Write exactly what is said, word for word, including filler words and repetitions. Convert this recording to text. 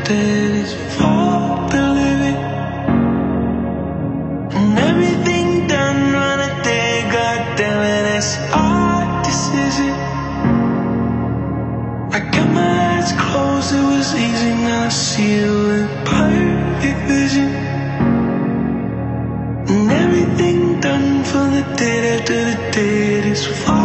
that is for the living. And everything done run a day, goddamn it, that's our decision. I got my eyes closed, it was easy, now I see you with perfect vision. And everything done for the dead after the dead is far.